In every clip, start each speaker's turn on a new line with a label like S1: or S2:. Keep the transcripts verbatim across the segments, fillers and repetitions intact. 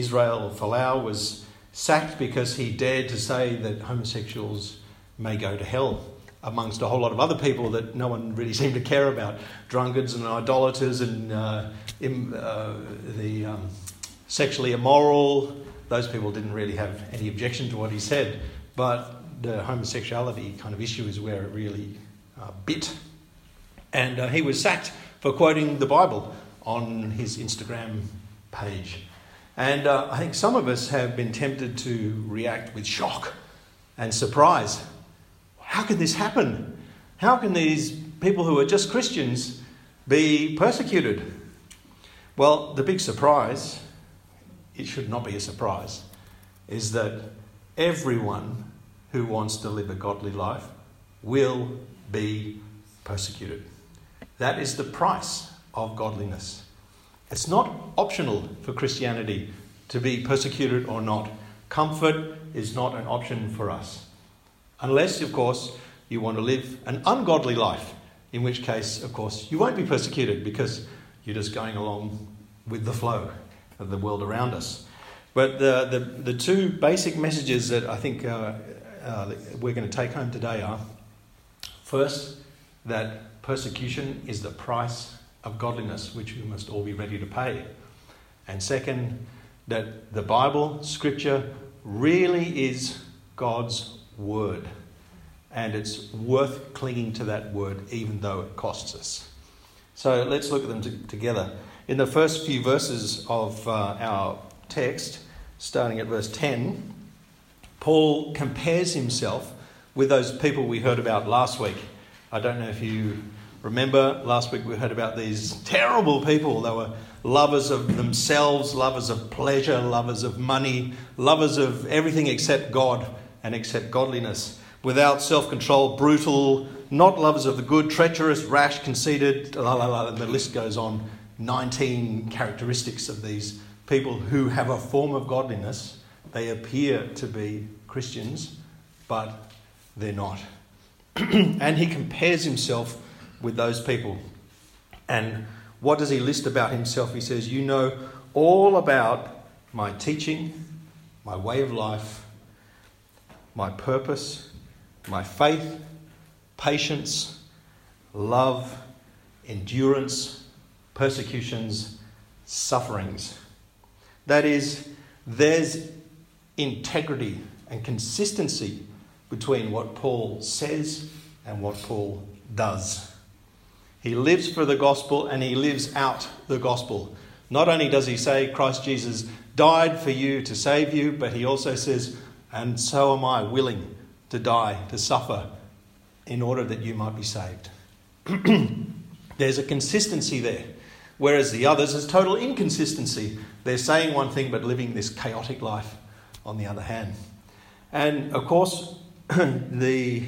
S1: Israel Folau was sacked because he dared to say that homosexuals may go to hell, amongst a whole lot of other people that no one really seemed to care about, drunkards and idolaters and uh, im, uh, the um, sexually immoral. Those people didn't really have any objection to what he said, but the homosexuality kind of issue is where it really uh, bit. And uh, he was sacked for quoting the Bible on his Instagram page. And uh, I think some of us have been tempted to react with shock and surprise. How can this happen? How can these people who are just Christians be persecuted? Well, the big surprise, it should not be a surprise, is that everyone who wants to live a godly life will be persecuted. That is the price of godliness. It's not optional for Christianity to be persecuted or not. Comfort is not an option for us. Unless, of course, you want to live an ungodly life, in which case, of course, you won't be persecuted because you're just going along with the flow of the world around us. But the the, the two basic messages that I think uh, uh, we're going to take home today are, first, that persecution is the price of godliness, which we must all be ready to pay. And second, that the Bible, Scripture, really is God's word. And it's worth clinging to that word even though it costs us. So let's look at them t- together. In the first few verses of uh, our text, starting at verse ten, Paul compares himself with those people we heard about last week. I don't know if you remember, last week we heard about these terrible people. They were lovers of themselves, lovers of pleasure, lovers of money, lovers of everything except God and except godliness. Without self-control, brutal, not lovers of the good, treacherous, rash, conceited, la la la, and the list goes on. nineteen characteristics of these people who have a form of godliness. They appear to be Christians, but they're not. And he compares himself with those people. And what does he list about himself? He says, you know all about my teaching, my way of life, my purpose, my faith, patience, love, endurance, persecutions, sufferings. That is, there's integrity and consistency between what Paul says and what Paul does. He lives for the gospel and he lives out the gospel. Not only does he say Christ Jesus died for you to save you, but he also says, and so am I willing to die, to suffer, in order that you might be saved. There's a consistency there. Whereas the others is total inconsistency. They're saying one thing but living this chaotic life on the other hand. And of course, the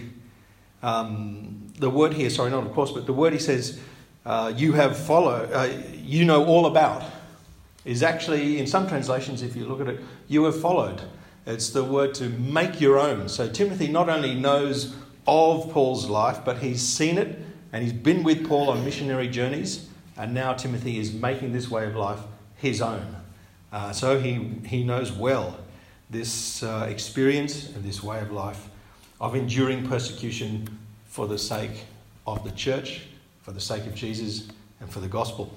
S1: um, the word here, sorry, not of course, but the word he says, uh, you have followed, uh, you know all about, is actually, in some translations, if you look at it, you have followed. It's the word to make your own. So Timothy not only knows of Paul's life, but he's seen it and he's been with Paul on missionary journeys. And now Timothy is making this way of life his own. Uh, so he, he knows well this uh, experience and this way of life of enduring persecution for the sake of the church, for the sake of Jesus and for the gospel.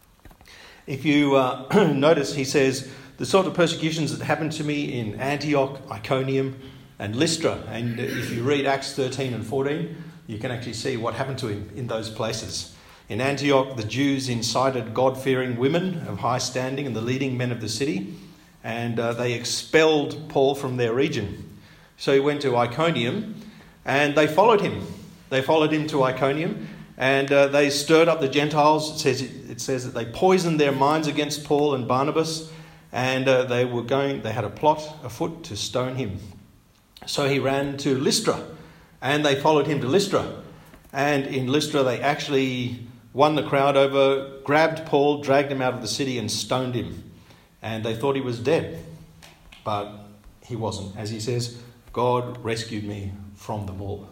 S1: If you uh, notice, he says, the sort of persecutions that happened to me in Antioch, Iconium and Lystra. And if you read Acts thirteen and fourteen, you can actually see what happened to him in those places. In Antioch, the Jews incited God-fearing women of high standing and the leading men of the city, and uh, they expelled Paul from their region. So he went to Iconium, and they followed him. They followed him to Iconium, and uh, they stirred up the Gentiles. It says, it says that they poisoned their minds against Paul and Barnabas, and uh, they were going. They had a plot afoot to stone him. So he ran to Lystra, and they followed him to Lystra. And in Lystra, they actually won the crowd over, grabbed Paul, dragged him out of the city and stoned him. And they thought he was dead. But he wasn't. As he says, God rescued me from them all.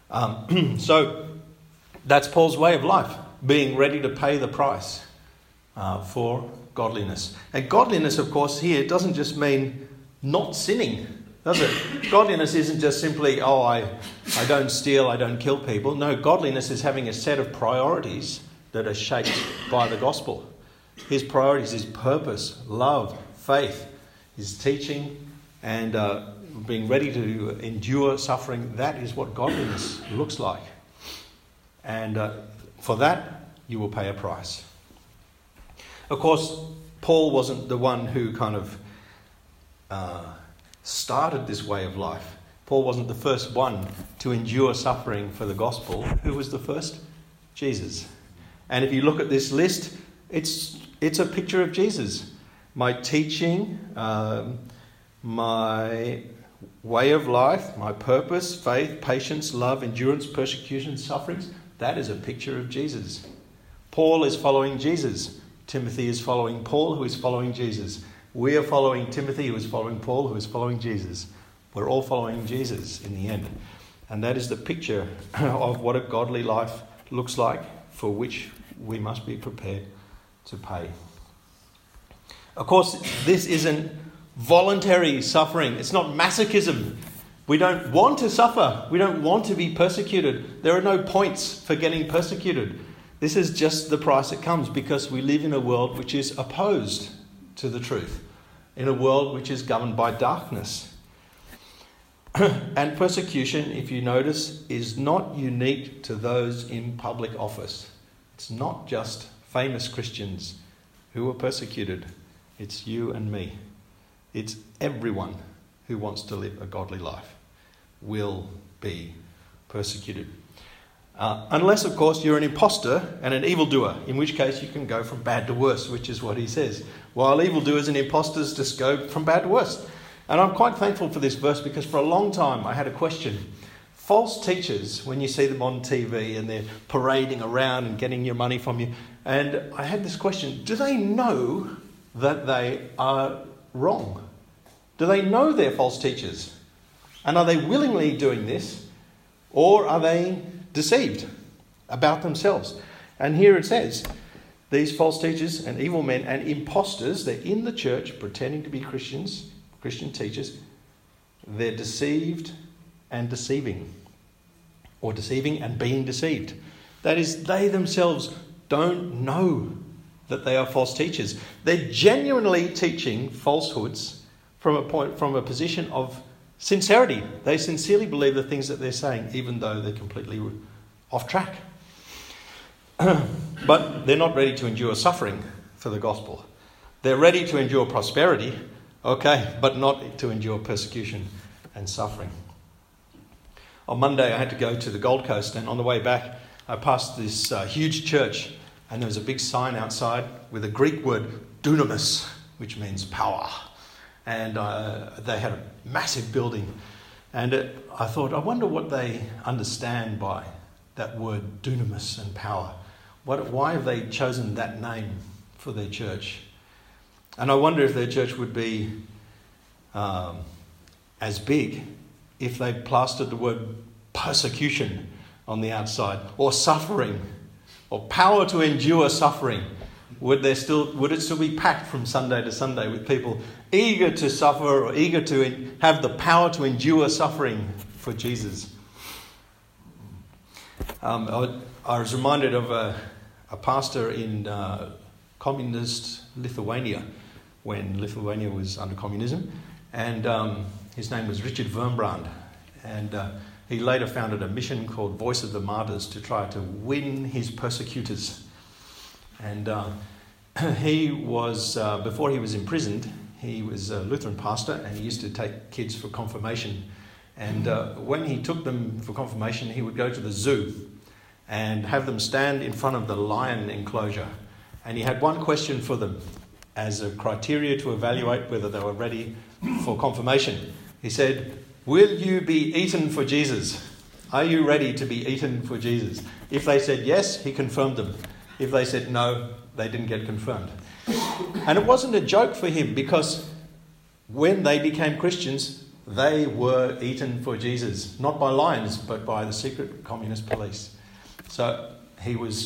S1: Um, so that's Paul's way of life, being ready to pay the price uh, for godliness. And godliness, of course, here doesn't just mean not sinning, does it? Godliness isn't just simply, oh, I, I don't steal, I don't kill people. No, godliness is having a set of priorities that are shaped by the gospel. His priorities, his purpose, love, faith, his teaching, and uh, being ready to endure suffering. That is what godliness looks like. And uh, for that, you will pay a price. Of course, Paul wasn't the one who kind of uh, started this way of life. Paul wasn't the first one to endure suffering for the gospel. Who was the first? Jesus. And if you look at this list, it's it's a picture of Jesus. My teaching, um, my way of life, my purpose, faith, patience, love, endurance, persecution, sufferings, that is a picture of Jesus. Paul is following Jesus. Timothy is following Paul, who is following Jesus. We are following Timothy, who is following Paul, who is following Jesus. We're all following Jesus in the end. And that is the picture of what a godly life looks like, for which we must be prepared to pay. Of course, this isn't voluntary suffering. It's not masochism. We don't want to suffer. We don't want to be persecuted. There are no points for getting persecuted. This is just the price it comes, because we live in a world which is opposed to the truth, in a world which is governed by darkness. And persecution, if you notice, is not unique to those in public office. It's not just famous Christians who are persecuted. It's you and me. It's everyone who wants to live a godly life will be persecuted. Uh, unless, of course, you're an imposter and an evildoer, in which case you can go from bad to worse, which is what he says. While evildoers and imposters just go from bad to worse. And I'm quite thankful for this verse, because for a long time I had a question. False teachers, when you see them on T V and they're parading around and getting your money from you, and I had this question, do they know that they are wrong? Do they know they're false teachers? And are they willingly doing this? Or are they deceived about themselves? And here it says, these false teachers and evil men and imposters, they're in the church pretending to be Christians, Christian teachers. They're deceived and deceiving, or deceiving and being deceived. That is, they themselves don't know that they are false teachers. They're genuinely teaching falsehoods from a point, from a position of sincerity. They sincerely believe the things that they're saying, even though they're completely off track. But they're not ready to endure suffering for the gospel. They're ready to endure prosperity, okay, but not to endure persecution and suffering. On Monday, I had to go to the Gold Coast, and on the way back, I passed this uh, huge church, and there was a big sign outside with a Greek word, dunamis, which means power. And uh, they had a massive building. And it, I thought, I wonder what they understand by that word dunamis and power. What, why have they chosen that name for their church? And I wonder if their church would be um, as big if they plastered the word persecution on the outside, or suffering, or power to endure suffering. Would there still would it still be packed from Sunday to Sunday with people eager to suffer, or eager to have the power to endure suffering for Jesus? Um, I, I was reminded of a, a pastor in uh, communist Lithuania, when Lithuania was under communism, and um, his name was Richard Wurmbrand, and uh, he later founded a mission called Voice of the Martyrs to try to win his persecutors. And uh, he was, uh, before he was imprisoned, he was a Lutheran pastor, and he used to take kids for confirmation. And uh, when he took them for confirmation, he would go to the zoo and have them stand in front of the lion enclosure. And he had one question for them as a criteria to evaluate whether they were ready for confirmation. He said, "Will you be eaten for Jesus? Are you ready to be eaten for Jesus?" If they said yes, he confirmed them. If they said no, they didn't get confirmed. And it wasn't a joke for him, because when they became Christians, they were eaten for Jesus. Not by lions, but by the secret communist police. So he was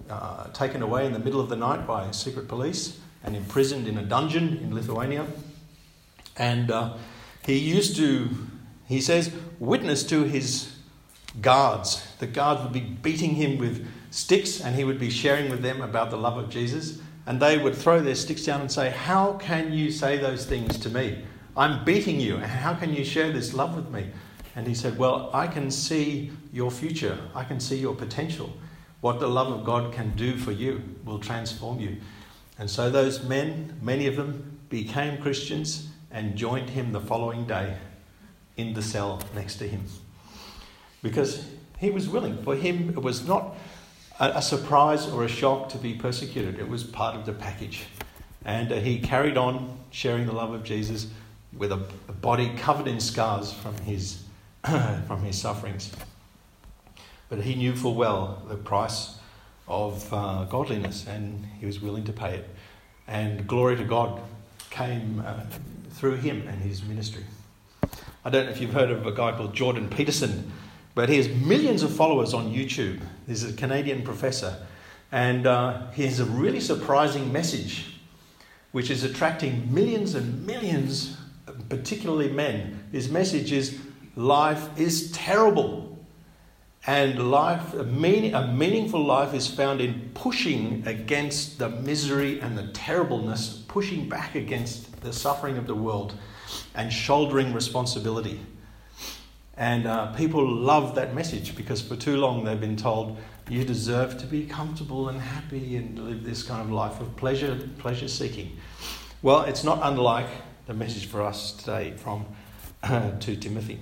S1: uh, taken away in the middle of the night by secret police and imprisoned in a dungeon in Lithuania. And uh, he used to, he says, witness to his guards. The guards would be beating him with sticks, and he would be sharing with them about the love of Jesus. And they would throw their sticks down and say, "How can you say those things to me? I'm beating you. How can you share this love with me?" And he said, "Well, I can see your future. I can see your potential. What the love of God can do for you will transform you." And so those men, many of them, became Christians and joined him the following day in the cell next to him. Because he was willing. For him, it was not a, a surprise or a shock to be persecuted. It was part of the package. And uh, he carried on sharing the love of Jesus with a, a body covered in scars from his from his sufferings. But he knew full well the price of uh, godliness, and he was willing to pay it. And glory to God came uh, through him and his ministry. I don't know if you've heard of a guy called Jordan Peterson, but he has millions of followers on YouTube. He's a Canadian professor, and uh, he has a really surprising message, which is attracting millions and millions, particularly men. His message is, life is terrible. And life, a, meaning, a meaningful life is found in pushing against the misery and the terribleness, pushing back against the suffering of the world and shouldering responsibility. And uh, people love that message because for too long they've been told, you deserve to be comfortable and happy and live this kind of life of pleasure, pleasure seeking. Well, it's not unlike the message for us today from uh, to Timothy.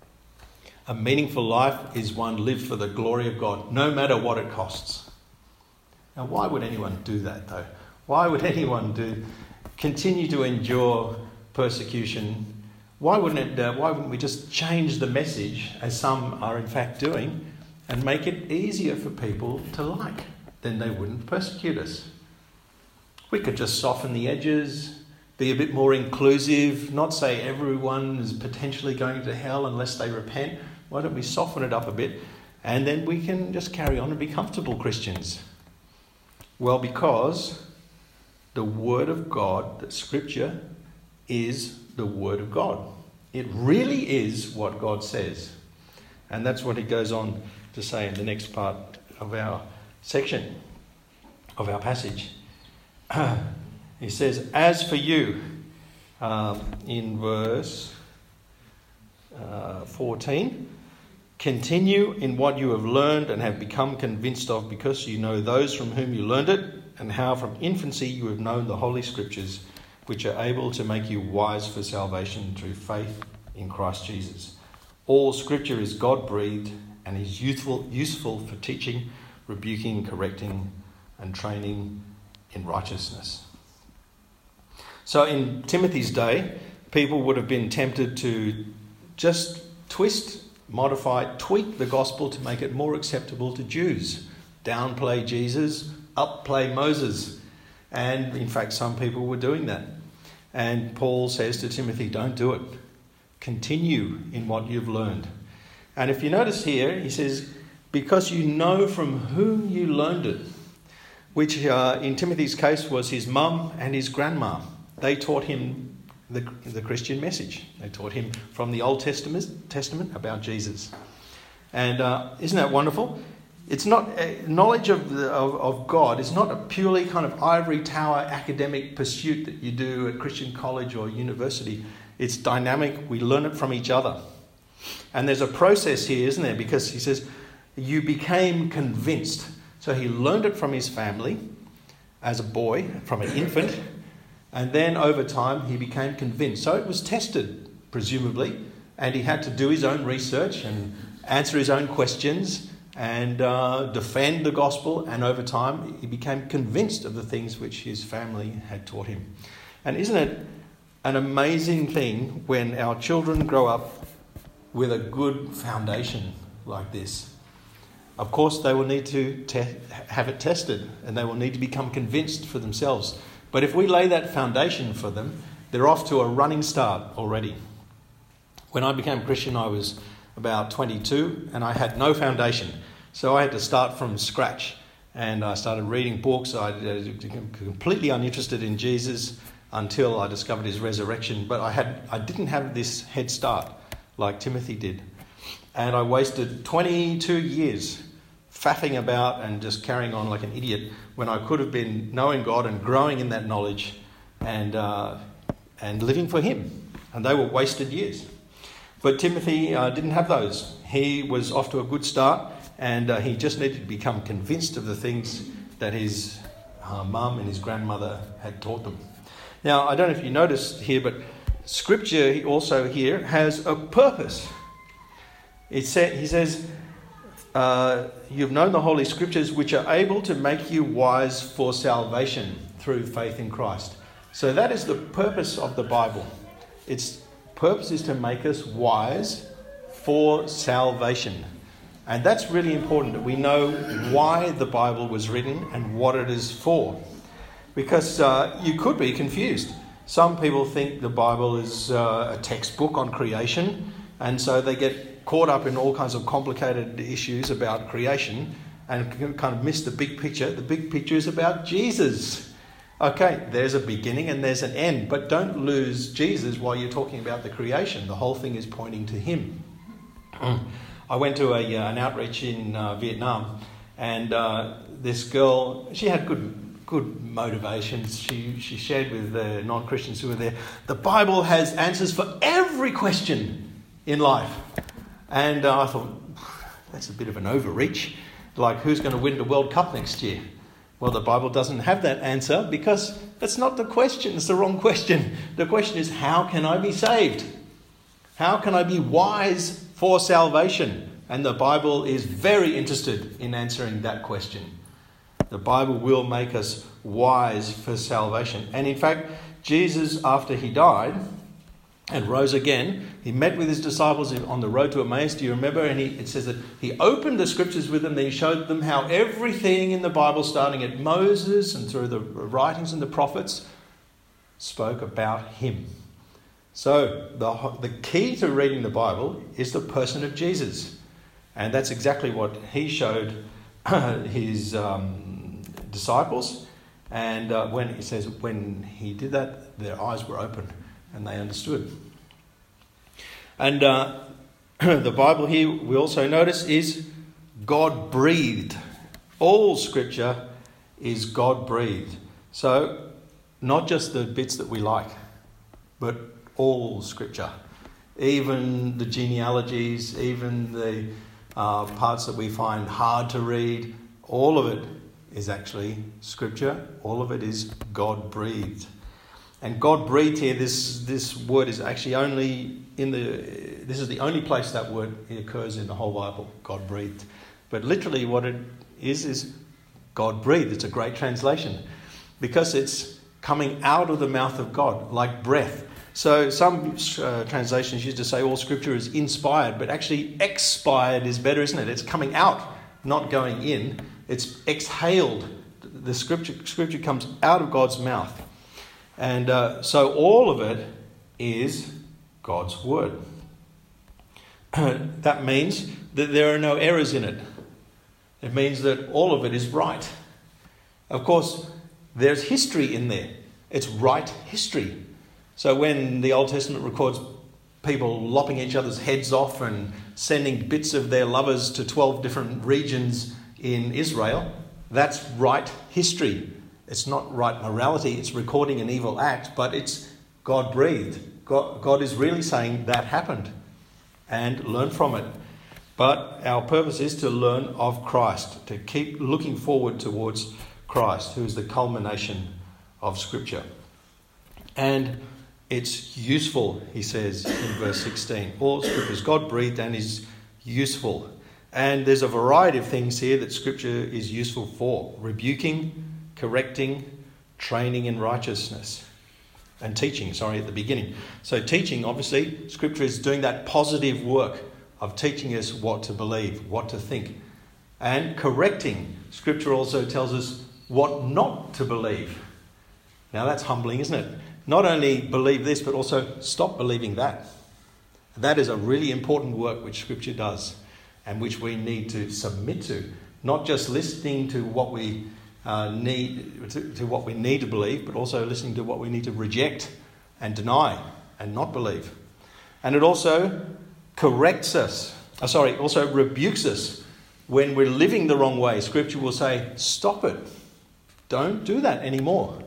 S1: A meaningful life is one lived for the glory of God, no matter what it costs. Now, why would anyone do that, though? Why would anyone do continue to endure persecution? Why wouldn't it? Uh, why wouldn't we just change the message, as some are in fact doing, and make it easier for people to like? Then they wouldn't persecute us. We could just soften the edges, be a bit more inclusive, not say everyone is potentially going to hell unless they repent. Why don't we soften it up a bit, and then we can just carry on and be comfortable Christians? Well, because the Word of God, the Scripture, is the Word of God. It really is what God says. And that's what he goes on to say in the next part of our section, of our passage. He says, as for you, um, in verse uh, fourteen, continue in what you have learned and have become convinced of, because you know those from whom you learned it, and how from infancy you have known the Holy Scriptures, which are able to make you wise for salvation through faith in Christ Jesus. All Scripture is God-breathed and is useful, useful for teaching, rebuking, correcting, and training in righteousness. So in Timothy's day, people would have been tempted to just twist, modify, tweak the gospel to make it more acceptable to Jews. Downplay Jesus, upplay Moses. And in fact, some people were doing that. And Paul says to Timothy, don't do it. Continue in what you've learned. And if you notice here, he says, because you know from whom you learned it, which uh, in Timothy's case was his mum and his grandma. They taught him the, the Christian message. They taught him from the Old Testament, Testament about Jesus. And uh, isn't that wonderful? It's not uh, knowledge of, the, of of God. It's not a purely kind of ivory tower academic pursuit that you do at Christian college or university. It's dynamic. We learn it from each other. And there's a process here, isn't there? Because he says, you became convinced. So he learned it from his family as a boy, from an infant. And then over time, he became convinced. So it was tested, presumably. And he had to do his own research and answer his own questions and uh, defend the gospel. And over time, he became convinced of the things which his family had taught him. And isn't it an amazing thing when our children grow up with a good foundation like this? Of course, they will need to te- have it tested, and they will need to become convinced for themselves. But if we lay that foundation for them, they're off to a running start already. When I became a Christian, I was about twenty-two, and I had no foundation. So I had to start from scratch. and I started reading books. I was completely uninterested in Jesus until I discovered his resurrection. But I had I didn't have this head start like Timothy did. And I wasted twenty-two years faffing about and just carrying on like an idiot when I could have been knowing God and growing in that knowledge and uh, and living for him. And they were wasted years. But Timothy uh, didn't have those. He was off to a good start, and uh, he just needed to become convinced of the things that his uh, mum and his grandmother had taught them. Now, I don't know if you noticed here, but Scripture also here has a purpose. It sa- he says, uh, you've known the Holy Scriptures, which are able to make you wise for salvation through faith in Christ. So that is the purpose of the Bible. Its purpose is to make us wise for salvation. And that's really important, that we know why the Bible was written and what it is for. Because uh, you could be confused. Some people think the Bible is uh, a textbook on creation, and so they get caught up in all kinds of complicated issues about creation and kind of miss the big picture. The big picture is about Jesus. Okay, there's a beginning and there's an end, but don't lose Jesus while you're talking about the creation. The whole thing is pointing to him. I went to a uh, an outreach in uh, Vietnam, and uh, this girl, she had good good motivations. She she shared with the non-Christians who were there, the Bible has answers for every question in life. And uh, I thought, that's a bit of an overreach. Like, who's going to win the World Cup next year? Well, the Bible doesn't have that answer, because that's not the question. It's the wrong question. The question is, how can I be saved? How can I be wise for salvation? And the Bible is very interested in answering that question. The Bible will make us wise for salvation. And in fact, Jesus, after he died and rose again, he met with his disciples on the road to Emmaus. Do you remember? And he, it says that he opened the scriptures with them. Then he showed them how everything in the Bible, starting at Moses and through the writings and the prophets, spoke about him. So the, the key to reading the Bible is the person of Jesus. And that's exactly what he showed his um, disciples. And uh, when he says, when he did that, their eyes were open and they understood. And uh, the Bible here, we also notice, is God-breathed. All Scripture is God-breathed. So, not just the bits that we like, but all Scripture. Even the genealogies, even the uh, parts that we find hard to read, all of it is actually Scripture. All of it is God-breathed. And God-breathed here, this, this word is actually only in the... This is the only place that word occurs in the whole Bible, God-breathed. But literally what it is, is God-breathed. It's a great translation because it's coming out of the mouth of God, like breath. So some uh, translations used to say all Scripture is inspired, but actually expired is better, isn't it? It's coming out, not going in. It's exhaled. The Scripture, scripture comes out of God's mouth. And uh, so all of it is God's word. That means that there are no errors in it. It means that all of it is right. Of course, there's history in there. It's right history. So when the Old Testament records people lopping each other's heads off and sending bits of their lovers to twelve different regions in Israel, that's right history. It's not right morality, it's recording an evil act, but it's God-breathed. God, God is really saying that happened and learn from it. But our purpose is to learn of Christ, to keep looking forward towards Christ, who is the culmination of Scripture. And it's useful, he says in verse sixteen. All Scripture is God-breathed and is useful. And there's a variety of things here that Scripture is useful for. Rebuking, correcting, training in righteousness, and teaching, sorry, at the beginning. So teaching, obviously, Scripture is doing that positive work of teaching us what to believe, what to think. And correcting, Scripture also tells us what not to believe. Now that's humbling, isn't it? Not only believe this, but also stop believing that. That is a really important work which Scripture does and which we need to submit to Not just listening to what we uh, need to, to what we need to believe, but also listening to what we need to reject and deny and not believe. And it also corrects us. Oh, sorry, also rebukes us when we're living the wrong way. Scripture will say, stop it. Don't do that anymore.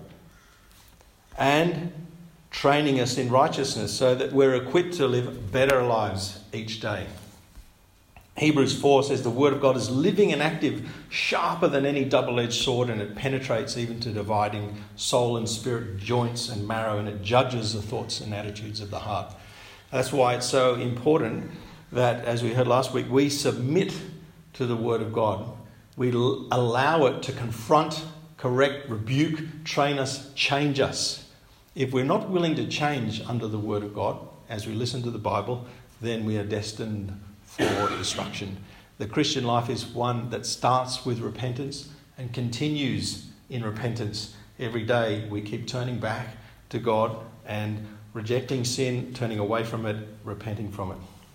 S1: And training us in righteousness so that we're equipped to live better lives each day. Hebrews four says the word of God is living and active, sharper than any double-edged sword, and it penetrates even to dividing soul and spirit, joints and marrow, and it judges the thoughts and attitudes of the heart. That's why it's so important that, as we heard last week, we submit to the word of God. We l- allow it to confront, correct, rebuke, train us, change us. If we're not willing to change under the word of God as we listen to the Bible, then we are destined for destruction. The Christian life is one that starts with repentance and continues in repentance. Every day we keep turning back to God and rejecting sin, turning away from it, repenting from it.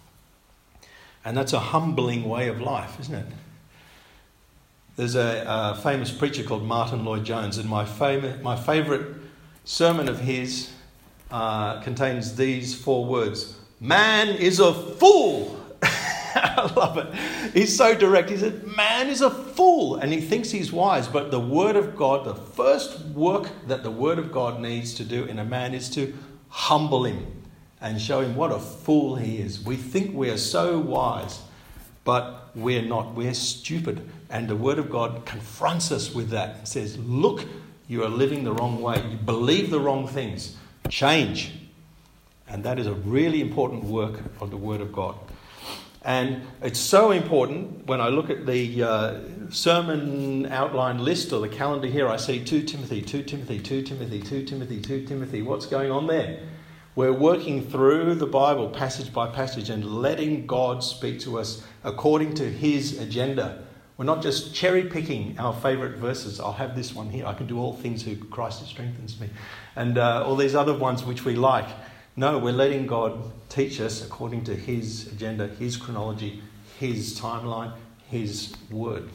S1: And that's a humbling way of life, isn't it? There's a, a famous preacher called Martin Lloyd-Jones, and my, fam- my favourite sermon of his uh, contains these four words: man is a fool. I love it. He's so direct. He said, man is a fool, and he thinks he's wise. But the word of God, the first work that the word of God needs to do in a man is to humble him and show him what a fool he is. We think we are so wise, but we're not. We're stupid. And the word of God confronts us with that and says, look, you are living the wrong way. You believe the wrong things. Change. And that is a really important work of the word of God. And it's so important when I look at the uh, sermon outline list or the calendar here, I see two Timothy, two Timothy, two Timothy, two Timothy, two Timothy. What's going on there? We're working through the Bible passage by passage and letting God speak to us according to his agenda. We're not just cherry picking our favourite verses. I'll have this one here. I can do all things through Christ who strengthens me. And uh, all these other ones which we like. No, we're letting God teach us according to his agenda, his chronology, his timeline, his word.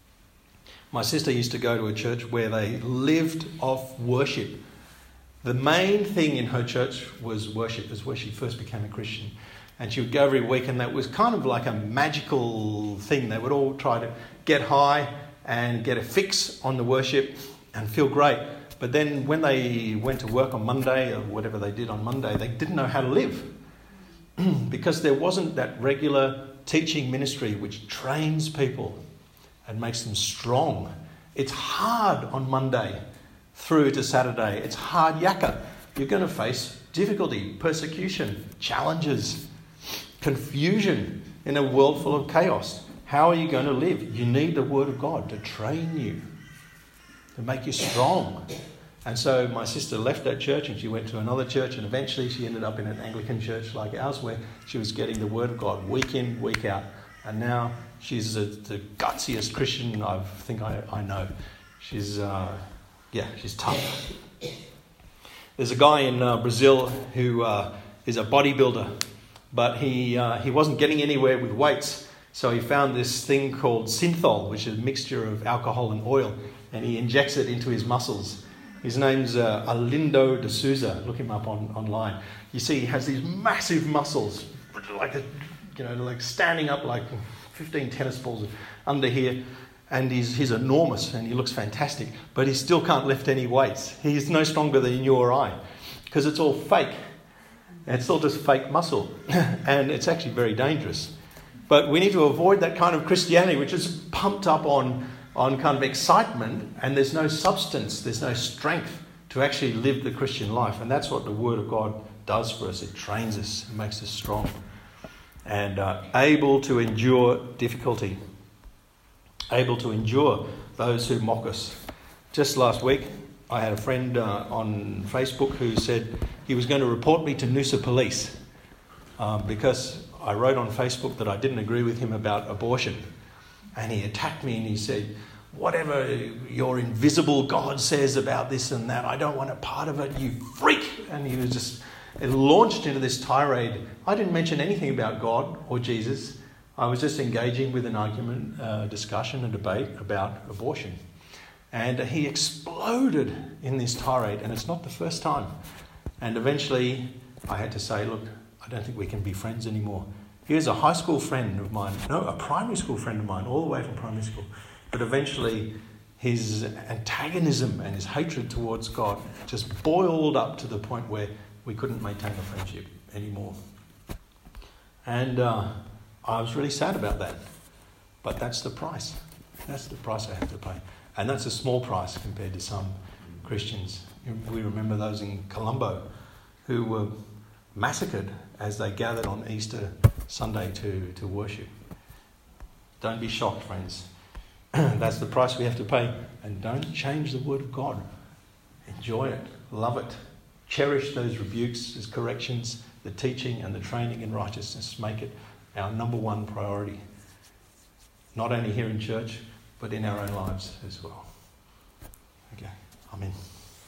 S1: My sister used to go to a church where they lived off worship. The main thing in her church was worship. It was where she first became a Christian. And she would go every week, and that was kind of like a magical thing. They would all try to get high and get a fix on the worship and feel great. But then when they went to work on Monday or whatever they did on Monday, they didn't know how to live because there wasn't that regular teaching ministry which trains people and makes them strong. It's hard on Monday through to Saturday. It's hard yakka. You're going to face difficulty, persecution, challenges, confusion in a world full of chaos. How are you going to live? You need the word of God to train you, to make you strong. And so my sister left that church and she went to another church, and eventually she ended up in an Anglican church like ours where she was getting the word of God week in, week out. And now she's a, the gutsiest Christian I think I, I know. She's, uh, yeah, she's tough. There's a guy in uh, Brazil who uh, is a bodybuilder, but he uh, he wasn't getting anywhere with weights. So he found this thing called synthol, which is a mixture of alcohol and oil, and he injects it into his muscles. His name's uh, Arlindo de Souza. Look him up on online. You see, he has these massive muscles, like a, you know, like standing up like fifteen tennis balls under here, and he's he's enormous and he looks fantastic. But he still can't lift any weights. He's no stronger than you or I, because it's all fake. It's all just fake muscle, and it's actually very dangerous. But we need to avoid that kind of Christianity, which is pumped up on, on kind of excitement, and there's no substance, there's no strength to actually live the Christian life. And that's what the Word of God does for us. It trains us, it makes us strong and uh, able to endure difficulty, able to endure those who mock us. Just last week, I had a friend uh, on Facebook who said he was going to report me to Noosa Police um, because I wrote on Facebook that I didn't agree with him about abortion. And he attacked me and he said, whatever your invisible God says about this and that, I don't want a part of it, you freak. And he was just it launched into this tirade. I didn't mention anything about God or Jesus. I was just engaging with an argument, uh, discussion, a debate about abortion. And he exploded in this tirade, and it's not the first time. And eventually I had to say, look, I don't think we can be friends anymore. Here's a high school friend of mine, no, a primary school friend of mine, all the way from primary school. But eventually his antagonism and his hatred towards God just boiled up to the point where we couldn't maintain a friendship anymore. And uh, I was really sad about that. But that's the price. That's the price I have to pay. And that's a small price compared to some Christians. We remember those in Colombo who were massacred as they gathered on Easter Sunday to, to worship. Don't be shocked, friends. That's the price we have to pay. And don't change the word of God. Enjoy it. Love it. Cherish those rebukes, those corrections, the teaching and the training in righteousness. Make it our number one priority. Not only here in church, but in our own lives as well. Okay. Amen.